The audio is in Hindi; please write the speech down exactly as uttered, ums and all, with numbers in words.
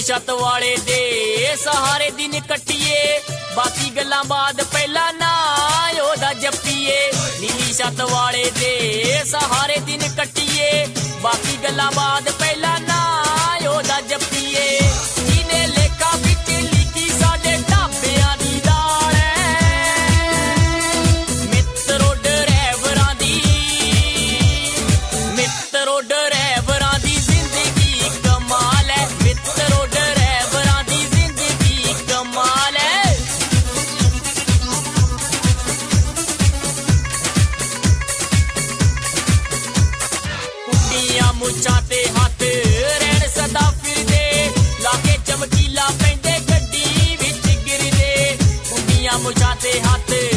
छत वाले दे सहारे दिन कट्टिए बाकी गल्लां बाद पहला ना ओदा जप्पीए नीली छत वाले दे सहारे दिन कट्टिए बाकी गल्लां बाद पहला ना ओदा जप्पीए इने लेखा विच लिखी साडे ढाबियां दी दाल मित्रो ड्राइवरां दी मित्रो ड्राइवरां दी जिंदगी कमाल है मित्रो ड्राइवरां दी जिंदगी कमाल है कुड़ियां मुच्छां ते हत्थ रहन सदा फिरदे लाके चमकीला पैंदे गड्डी विच गिरदे कुड़ियां मुच्छां ते हत्थ